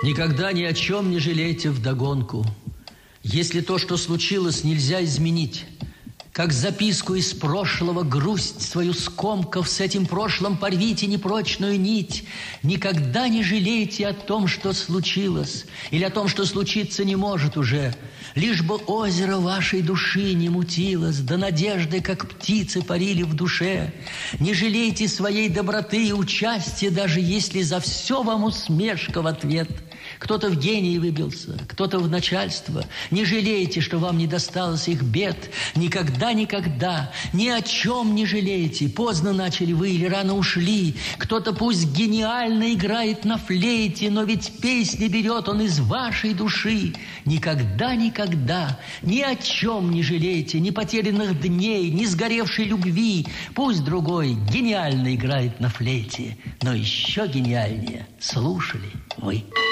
Никогда ни о чем не жалейте вдогонку. Если то, что случилось, нельзя изменить, как записку из прошлого, грусть свою скомкав, с этим прошлым порвите непрочную нить. Никогда не жалейте о том, что случилось, или о том, что случиться не может уже. Лишь бы озеро вашей души не мутилось, да надежды, как птицы, парили в душе. Не жалейте своей доброты и участия, даже если за все вам усмешка в ответ. Кто-то в гении выбился, кто-то в начальство. Не жалейте, что вам не досталось их бед. Никогда, никогда, ни о чем не жалейте. Поздно начали вы или рано ушли. Кто-то пусть гениально играет на флейте, но ведь песни берет он из вашей души. Никогда, никогда, ни о чем не жалейте. Ни потерянных дней, ни сгоревшей любви. Пусть другой гениально играет на флейте, но еще гениальнее слушали вы.